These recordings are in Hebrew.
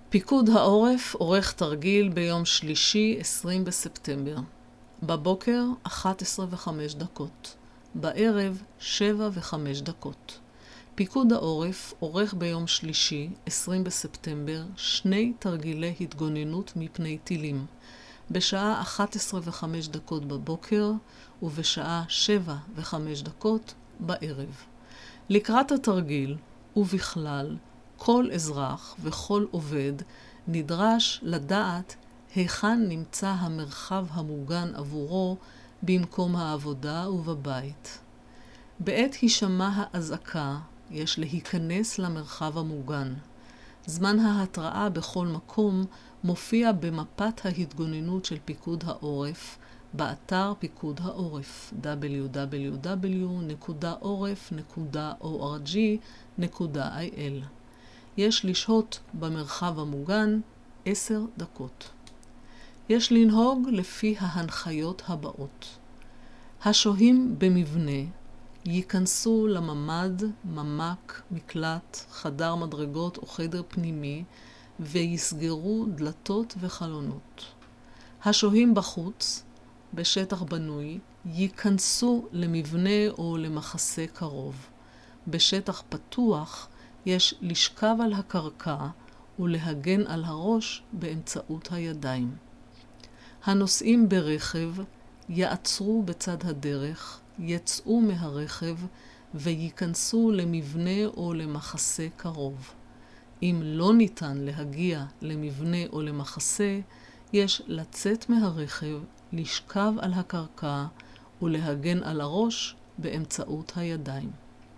פיקוד העורף עורך תרגיל ביום שלישי 20 בספטמבר. בבוקר 11:05, בערב 7:05. פיקוד העורף עורך ביום שלישי 20 בספטמבר 2 תרגילי התגוננות מפני טילים, בשעה 11:05 בבוקר ובשעה 7:05 בערב. לקראת התרגיל ובכלל, כל אזרח וכל עובד נדרש לדעת היכן נמצא המרחב המוגן עבורו במקום העבודה ובבית. בעת הישמע האזעקה יש להיכנס למרחב המוגן. זמן ההתראה בכל מקום מופיע במפת ההתגוננות של פיקוד העורף באתר פיקוד העורף www.orf.org.il. יש לשהות במרחב המוגן 10 דקות. יש לנהוג לפי ההנחיות הבאות. השוהים במבנה ייכנסו לממ"ד, ממ"ק, מקלט, חדר מדרגות או חדר פנימי ויסגרו דלתות וחלונות. השוהים בחוץ, בשטח בנוי, ייכנסו למבנה או למחסה קרוב. בשטח פתוח יש לשכב על הקרקע ולהגן על הראש באמצעות הידיים. הנוסעים ברכב יעצרו בצד הדרך, יצאו מהרכב וייכנסו למבנה או למחסה קרוב. אם לא ניתן להגיע למבנה או למחסה, יש לצאת מהרכב, לשכב על הקרקע ולהגן על הראש באמצעות הידיים.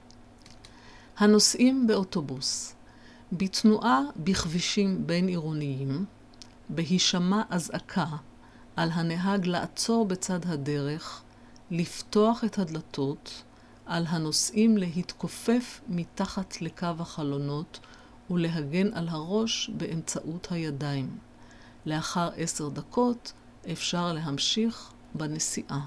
הנוסעים באוטובוס, בתנועה בכבישים בין עירוניים, בהישמע אזעקה על הנהג לעצור בצד הדרך, לפתוח את הדלתות, על הנוסעים להתכופף מתחת לקו החלונות ולהגן על הראש באמצעות הידיים. לאחר 10 דקות אפשר להמשיך בנסיעה.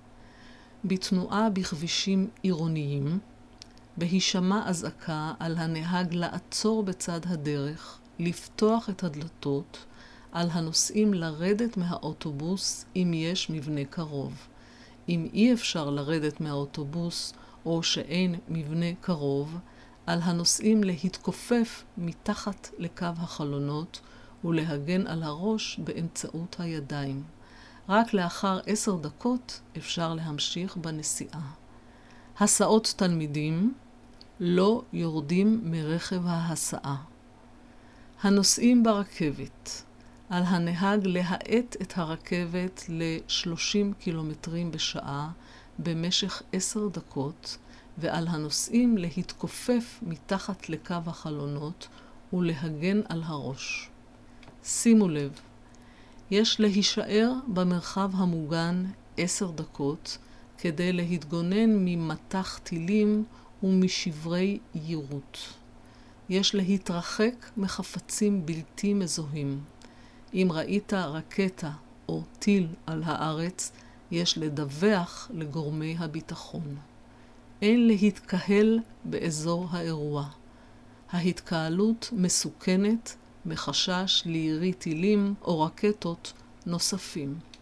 בתנועה בכבישים עירוניים, בהישמע אזעקה על הנהג לעצור בצד הדרך, לפתוח את הדלתות, על הנוסעים לרדת מהאוטובוס אם יש מבנה קרוב. אם אי אפשר לרדת מהאוטובוס או שאין מבנה קרוב, על הנוסעים להתכופף מתחת לקו החלונות ולהגן על הראש באמצעות הידיים. רק לאחר 10 דקות אפשר להמשיך בנסיעה. הסעות תלמידים לא יורדים מרכב ההסעה. הנוסעים ברכבת, על הנהג להאט את הרכבת ל-30 קילומטרים בשעה במשך 10 דקות, ועל הנוסעים להתכופף מתחת לקו החלונות ולהגן על הראש. שימו לב, יש להישאר במרחב המוגן 10 דקות כדי להתגונן ממטח טילים ומשברי יירוט. יש להתרחק מחפצים בלתי מזוהים. אם ראית רקטה או טיל על הארץ, יש לדווח לגורמי הביטחון. אין להתקהל באזור האירוע. ההתקהלות מסוכנת מחשש לירי טילים או רקטות נוספים.